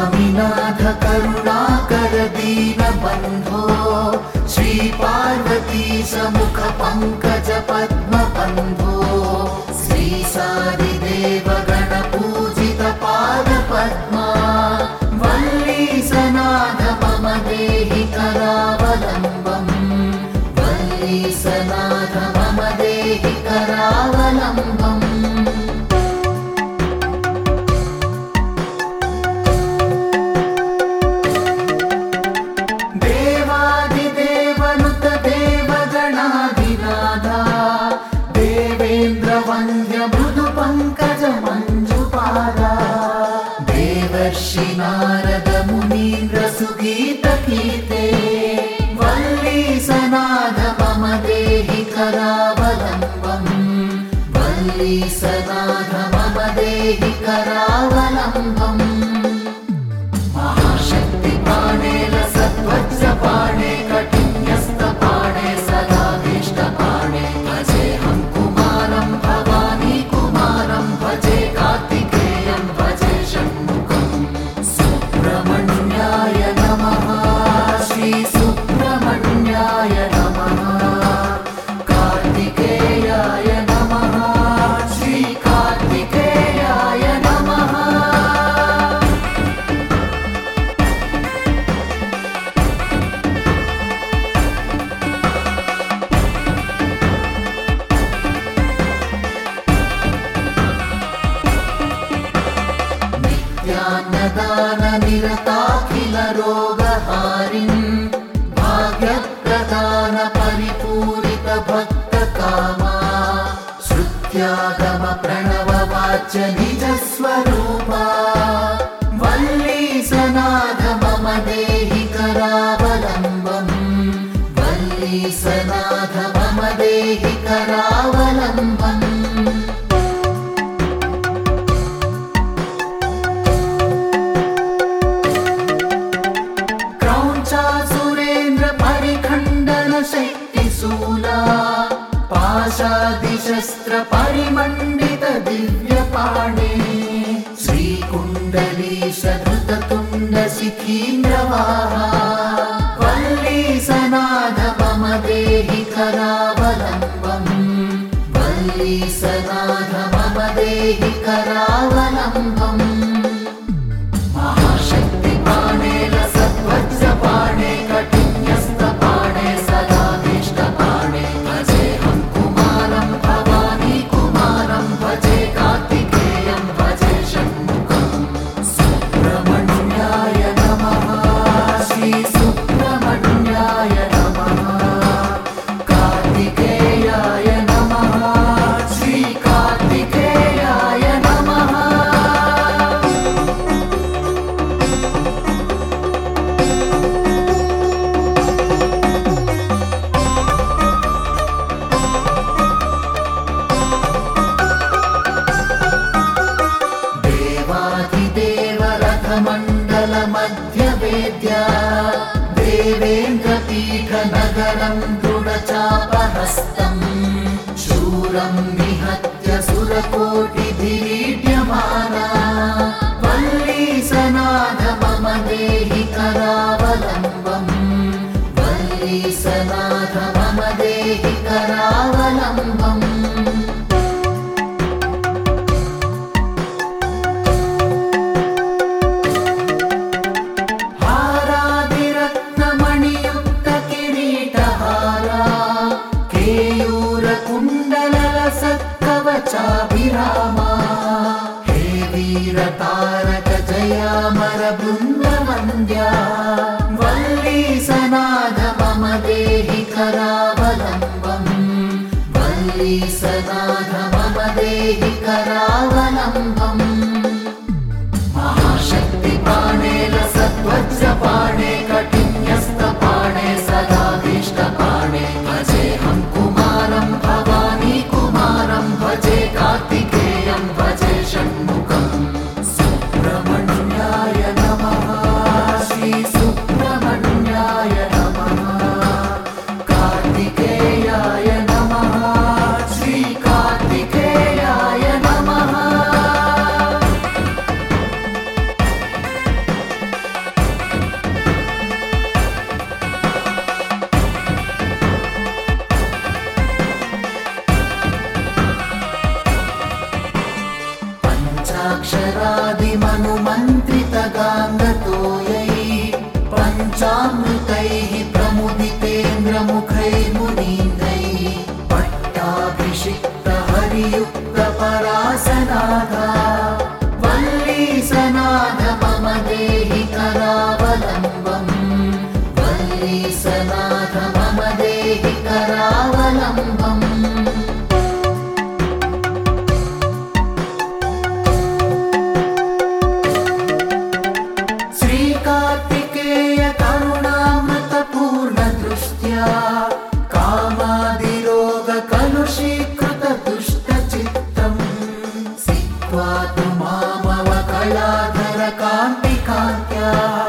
स्वामिनाथ करुणाकर दीनबन्धो श्री पार्वतीश मुख पंकज पद्मबन्धो श्री सारिदेव गण पूजित पाद पद्मा वल्लीसनाथ मम देहि करावलम्बम् वल्लीसनाथ मम देहि करावलम्बम् मृदु पंकज मंजुपादा देवर्षि नारद मुनीन्द्र सुगीत कीते वल्लीसनाथ मम देहि करावलम्बम् वल्लीसनाथ मम देहि करावलम्बम् महाशक्ति पाणे लसद्वज्र पाणे कटिन्यस्त पाणे सदा भीष्ट पाणे भजेऽहं कुमारं भवानी कुमारं भजे कार्तिकेयं भजे षण्मुखं सुब्रह्मण्याय नमः श्री सुब्रह्मण्याय नमः कार्तिकेयाय नमः श्री कार्तिकेयाय नमः नित्यान्नदान निरताखिल रोगहारिं भाग्यप्रदान परिपूरित भक्त कामा श्रुत्यागम प्रणव वाच्य निज स्वरूपा वल्लीसनाथ मम देहि करावलम्बम् वल्लीसनाथ मम देहि करावलम्बम् शक्तिशूला पाशादिशस्त्र परिमण्डित दिव्यपाणे श्रीकुण्डलीश धृततुण्ड शिखीन्द्रवाहा वल्लीसनाथ मम देहि करावलम्बम् वल्लीसनाथ मम देहि करावलम्बम् महाशक्ति पाणे लसद्वज्र पाणे कटिन्यस्त पाणे सदा भीष्ट पाणे भजेऽहं कुमारं भवानी कुमारं भजे कार्तिकेयं भजे षण्मुखं सुब्रह्मण्याय नमः श्री सुब्रह्मण्याय नमः कार्तिकेयाय नमः श्री कार्तिकेयाय नमः मंडल मध्य वेद्या देवेन्द्र पीठ नगरं दृढचापहस्तं शूरं निहत्य सुरकोटि धिरीड्यमाना वल्लीसनाथ मम देहि करावलम्बम् वल्लीसनाथ मम देहि करावलम्बम् कवचाभिरामा हे वीर तारक जयामर बृन्दवन्द्या वल्लीसनाथ मम देहि करावलम्बम् वल्लीसनाथ मम देहि करावलम्बम् महाशक्ति पाणे लसद्वज्र पाणे कटिन्यस्त पाणे सदा भीष्ट पाणे भजेऽहं कुमारं भवानी कुमारं भजे कार्तिकेयं भजे षण्मुखं सुब्रह्मण्याय नमः श्री सुब्रह्मण्याय नमः कार्तिकेयाय नमः श्री कार्तिकेयाय नमः साङ्गतोयैः पञ्चामृतैः प्रमुदितेन्द्रमुखैर्मुनीन्द्रैः पट्टाभिषिक्तहरियुक्तपरासनाधा वल्लीसनाथ मम देहि करावलम्बम् वल्लीसनाथ मम देहि करावलम्बम् श्रीकार्तिकेय करुणामृतपूर्णदृष्ट्या कामादिरोगकलुषीकृतदुष्टचित्तम् सिक्त्वा तु मामवकलाधरकान्तिकान्त्या